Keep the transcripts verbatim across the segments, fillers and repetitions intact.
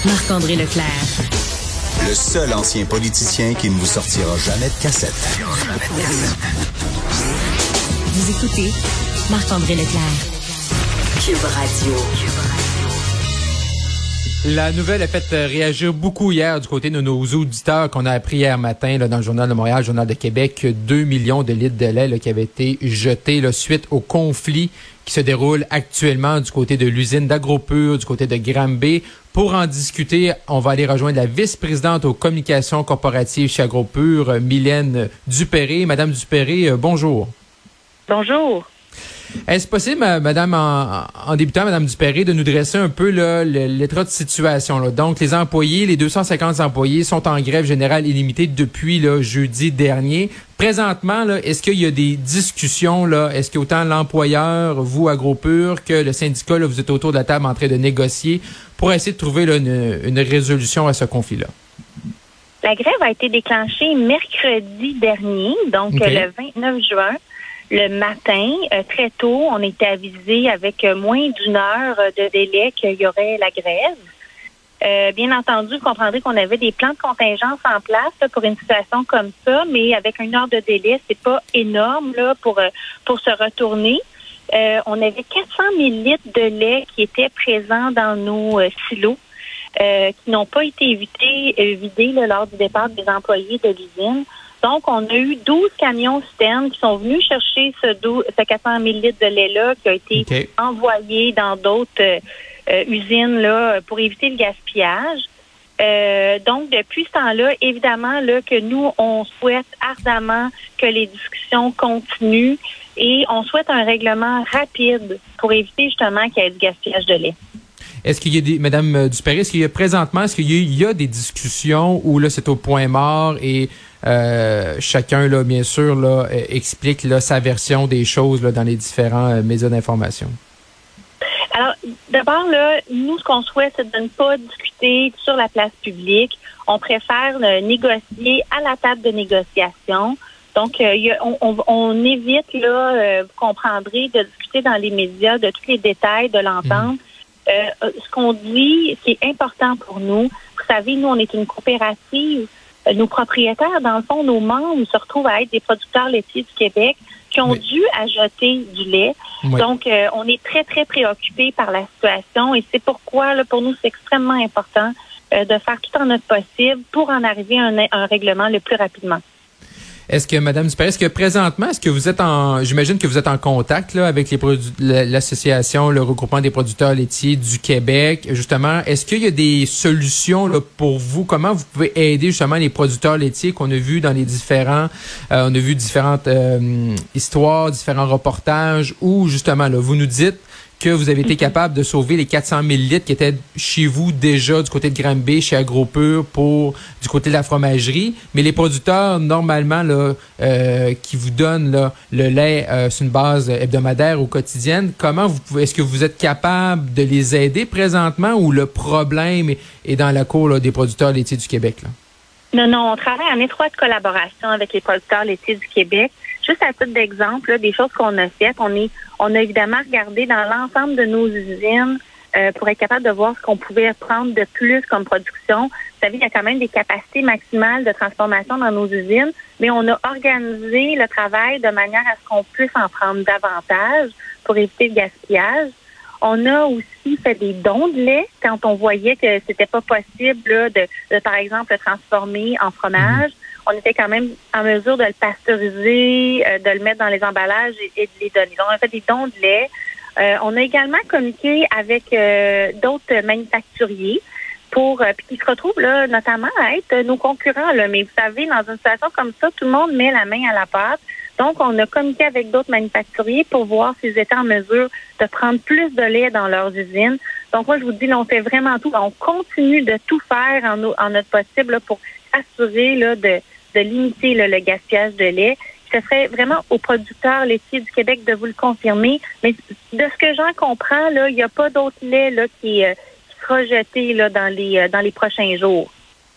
Marc-André Leclerc. Le seul ancien politicien qui ne vous sortira jamais de cassette. Vous écoutez Marc-André Leclerc. Cube Radio. La nouvelle a fait réagir beaucoup hier du côté de nos auditeurs qu'on a appris hier matin là, dans le Journal de Montréal, le Journal de Québec, deux millions de litres de lait là, qui avaient été jetés là, suite au conflit qui se déroule actuellement du côté de l'usine d'Agropur, du côté de Granby. Pour en discuter, on va aller rejoindre la vice-présidente aux communications corporatives chez Agropur, Mylène Dupéré. Madame Dupéré, bonjour. Bonjour. Est-ce possible, Madame, en, en débutant, Madame Dupéré, de nous dresser un peu là, l'état de situation? Là. Donc, les employés, les deux cent cinquante employés sont en grève générale illimitée depuis là, jeudi dernier. Présentement, là, est-ce qu'il y a des discussions? Là? Est-ce qu'autant l'employeur, vous, Agropur, que le syndicat, là, vous êtes autour de la table en train de négocier pour essayer de trouver là, une, une résolution à ce conflit-là? La grève a été déclenchée mercredi dernier, donc okay. le vingt-neuf juin. Le matin, euh, très tôt, on était avisé avec euh, moins d'une heure de délai qu'il y aurait la grève. Euh, bien entendu, vous comprendrez qu'on avait des plans de contingence en place là, pour une situation comme ça, mais avec une heure de délai, c'est pas énorme là pour euh, pour se retourner. Euh, on avait quatre cent mille litres de lait qui étaient présents dans nos euh, silos, euh, qui n'ont pas été évités, euh, vidés là, lors du départ des employés de l'usine. Donc, on a eu douze camions citernes qui sont venus chercher ce, douze, ce quatre cent mille litres de lait-là qui a été okay. envoyé dans d'autres euh, usines là pour éviter le gaspillage. Euh, donc, depuis ce temps-là, évidemment, là, que nous, on souhaite ardemment que les discussions continuent et on souhaite un règlement rapide pour éviter justement qu'il y ait du gaspillage de lait. Est-ce qu'il y a des, Madame Dupéré, est-ce qu'il y a présentement, est-ce qu'il y a, il y a des discussions où là c'est au point mort et euh, chacun là bien sûr là explique là sa version des choses là dans les différents euh, médias d'information? Alors d'abord là, nous ce qu'on souhaite c'est de ne pas discuter sur la place publique. On préfère euh, négocier à la table de négociation. Donc euh, y a, on, on, on évite là, euh, vous comprendrez, de discuter dans les médias de tous les détails de l'entente. Mmh. Euh, ce qu'on dit, ce qui est important pour nous, vous savez, nous, on est une coopérative. Euh, nos propriétaires, dans le fond, nos membres se retrouvent à être des producteurs laitiers du Québec qui ont oui. dû acheter du lait. Oui. Donc, euh, on est très, très préoccupés par la situation et c'est pourquoi, là, pour nous, c'est extrêmement important euh, de faire tout en notre possible pour en arriver à un, un règlement le plus rapidement. Est-ce que, Madame Dupéré, est-ce que présentement, est-ce que vous êtes en, j'imagine que vous êtes en contact là avec les produ- l'association, le regroupement des producteurs laitiers du Québec, justement. Est-ce qu'il y a des solutions là pour vous? Comment vous pouvez aider justement les producteurs laitiers qu'on a vus dans les différents, euh, on a vu différentes euh, histoires, différents reportages où justement là, vous nous dites que vous avez été capable de sauver les quatre cent mille litres qui étaient chez vous déjà du côté de Granby, chez Agropur, pour du côté de la fromagerie. Mais les producteurs, normalement, là, euh, qui vous donnent là, le lait euh, sur une base hebdomadaire ou quotidienne, comment vous pouvez, est-ce que vous êtes capable de les aider présentement ou le problème est, est dans la cour là, des producteurs laitiers du Québec? Là? Non, non, on travaille en étroite collaboration avec les producteurs laitiers du Québec. Juste à titre d'exemple, là, des choses qu'on a faites, on est, on a évidemment regardé dans l'ensemble de nos usines euh, pour être capable de voir ce qu'on pouvait prendre de plus comme production. Vous savez, il y a quand même des capacités maximales de transformation dans nos usines, mais on a organisé le travail de manière à ce qu'on puisse en prendre davantage pour éviter le gaspillage. On a aussi fait des dons de lait quand on voyait que c'était pas possible là, de, de, par exemple, le transformer en fromage. On était quand même en mesure de le pasteuriser, euh, de le mettre dans les emballages et, et de les donner. Donc, on a fait des dons de lait. Euh, on a également communiqué avec euh, d'autres manufacturiers pour euh, puis qui se retrouvent là, notamment à être nos concurrents. Là. Mais vous savez, dans une situation comme ça, tout le monde met la main à la pâte. Donc, on a communiqué avec d'autres manufacturiers pour voir s'ils étaient en mesure de prendre plus de lait dans leurs usines. Donc, moi, je vous dis, là, on fait vraiment tout. On continue de tout faire en, en notre possible là, pour assurer là, de, de limiter là, le gaspillage de lait. Ce serait vraiment aux producteurs laitiers du Québec de vous le confirmer. Mais de ce que j'en comprends, là, il n'y a pas d'autre lait là, qui, euh, qui sera jeté là, dans les, euh, dans les prochains jours.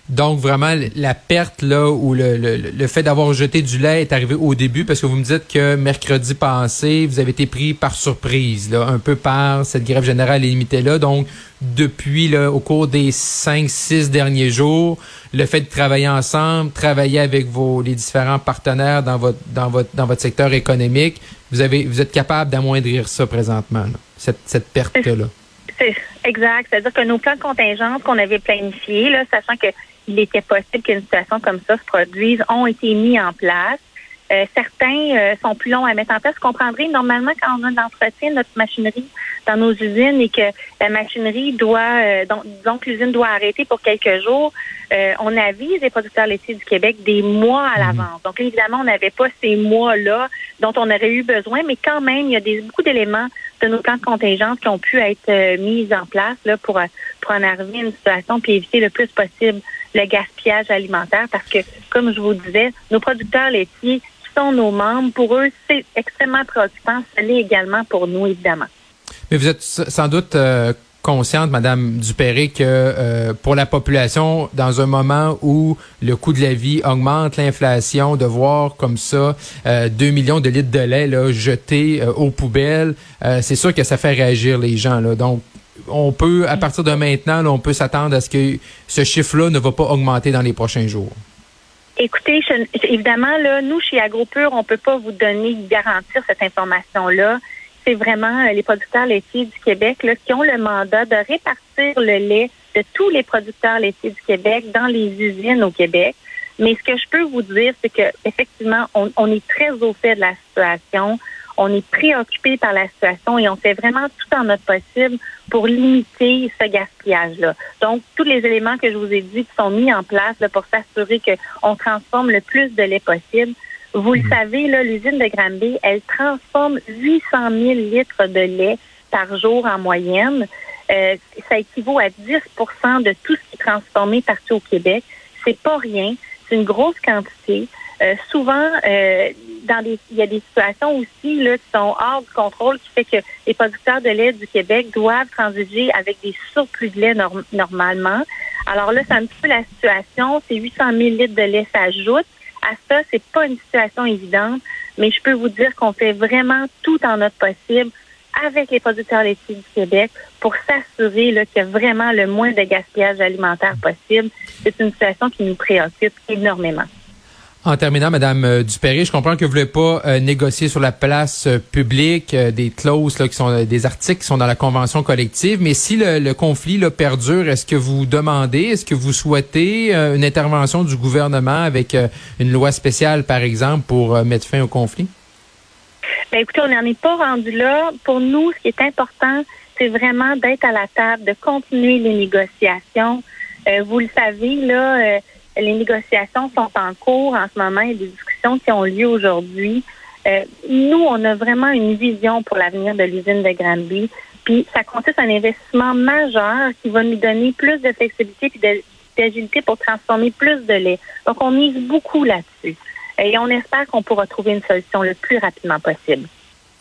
Donc, vraiment, la perte, là, ou le, le, le fait d'avoir jeté du lait est arrivé au début, parce que vous me dites que mercredi passé, vous avez été pris par surprise, là, un peu par cette grève générale illimitée-là. Donc, depuis, là, au cours des cinq, six derniers jours, le fait de travailler ensemble, travailler avec vos, les différents partenaires dans votre, dans votre, dans votre secteur économique, vous avez, vous êtes capable d'amoindrir ça présentement, là, cette, cette perte-là. C'est exact. C'est-à-dire que nos plans de contingence qu'on avait planifiés, là, sachant que il était possible qu'une situation comme ça se produise, ont été mis en place. Euh, certains euh, sont plus longs à mettre en place. Vous comprendrez, normalement, quand on a de l'entretien de notre machinerie dans nos usines et que la machinerie doit, euh, donc, donc l'usine doit arrêter pour quelques jours, euh, on avise les producteurs laitiers du Québec des mois à l'avance. Donc, évidemment, on n'avait pas ces mois-là dont on aurait eu besoin, mais quand même, il y a des, beaucoup d'éléments de nos plans de contingence qui ont pu être euh, mis en place là, pour, pour en arriver à une situation puis éviter le plus possible le gaspillage alimentaire parce que, comme je vous disais, nos producteurs laitiers qui sont nos membres, pour eux, c'est extrêmement préoccupant. Ça l'est également pour nous, évidemment. Mais vous êtes sans doute euh, consciente, Madame Dupéré, que euh, pour la population, dans un moment où le coût de la vie augmente, l'inflation, de voir comme ça euh, deux millions de litres de lait là, jetés euh, aux poubelles, euh, c'est sûr que ça fait réagir les gens. Là. Donc, on peut, à partir de maintenant, là, on peut s'attendre à ce que ce chiffre-là ne va pas augmenter dans les prochains jours. Écoutez, je, évidemment, là, nous, chez AgroPure, on ne peut pas vous donner, garantir cette information-là. C'est vraiment les producteurs laitiers du Québec là, qui ont le mandat de répartir le lait de tous les producteurs laitiers du Québec dans les usines au Québec. Mais ce que je peux vous dire, c'est que effectivement, on, on est très au fait de la situation. On est préoccupé par la situation et on fait vraiment tout en notre possible pour limiter ce gaspillage-là. Donc, tous les éléments que je vous ai dit qui sont mis en place là, pour s'assurer qu'on transforme le plus de lait possible. Vous le savez, là, l'usine de Granby, elle transforme huit cent mille litres de lait par jour en moyenne. Euh, ça équivaut à dix pour cent de tout ce qui est transformé partout au Québec. C'est pas rien. C'est une grosse quantité. Euh, souvent, euh, dans des, il y a des situations aussi là qui sont hors du contrôle, qui fait que les producteurs de lait du Québec doivent transiger avec des surplus de lait norm- normalement. Alors là, c'est un petit peu la situation. Ces huit cent mille litres de lait s'ajoutent. À ça, c'est pas une situation évidente, mais je peux vous dire qu'on fait vraiment tout en notre possible avec les producteurs laitiers du Québec pour s'assurer là, qu'il y a vraiment le moins de gaspillage alimentaire possible. C'est une situation qui nous préoccupe énormément. En terminant, Madame Dupéré, je comprends que vous voulez pas euh, négocier sur la place euh, publique euh, des clauses là, qui sont euh, des articles qui sont dans la convention collective, mais si le, le conflit là, perdure, est-ce que vous demandez, est-ce que vous souhaitez euh, une intervention du gouvernement avec euh, une loi spéciale, par exemple, pour euh, mettre fin au conflit? Bien, écoutez, on n'en est pas rendu là. Pour nous, ce qui est important, c'est vraiment d'être à la table, de continuer les négociations. Euh, vous le savez, là, euh, les négociations sont en cours en ce moment. Il y a des discussions qui ont lieu aujourd'hui. Euh, nous, on a vraiment une vision pour l'avenir de l'usine de Granby. Puis, ça consiste en un investissement majeur qui va nous donner plus de flexibilité et d'agilité pour transformer plus de lait. Donc, on mise beaucoup là-dessus. Et on espère qu'on pourra trouver une solution le plus rapidement possible.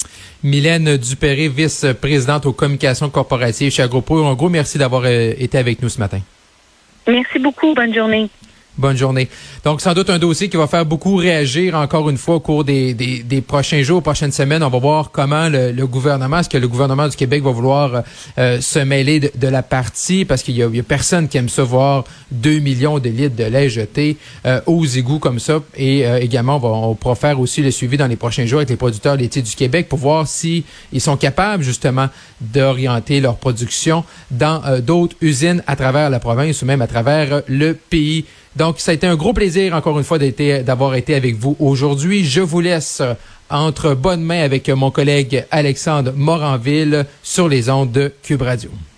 Mylène Dupéré, vice-présidente aux communications corporatives chez AgroPure. Un gros merci d'avoir euh, été avec nous ce matin. Merci beaucoup. Bonne journée. Bonne journée. Donc, sans doute un dossier qui va faire beaucoup réagir encore une fois au cours des, des, des prochains jours, prochaines semaines. On va voir comment le, le gouvernement, est-ce que le gouvernement du Québec va vouloir euh, se mêler de, de la partie, parce qu'il y a, il y a personne qui aime ça voir deux millions de litres de lait jetés euh, aux égouts comme ça. Et euh, également, on va on pourra faire aussi le suivi dans les prochains jours avec les producteurs laitiers du Québec pour voir si ils sont capables justement d'orienter leur production dans euh, d'autres usines à travers la province ou même à travers euh, le pays. Donc, ça a été un gros plaisir, encore une fois, d'être, d'avoir été avec vous aujourd'hui. Je vous laisse entre bonnes mains avec mon collègue Alexandre Moranville sur les ondes de Cube Radio.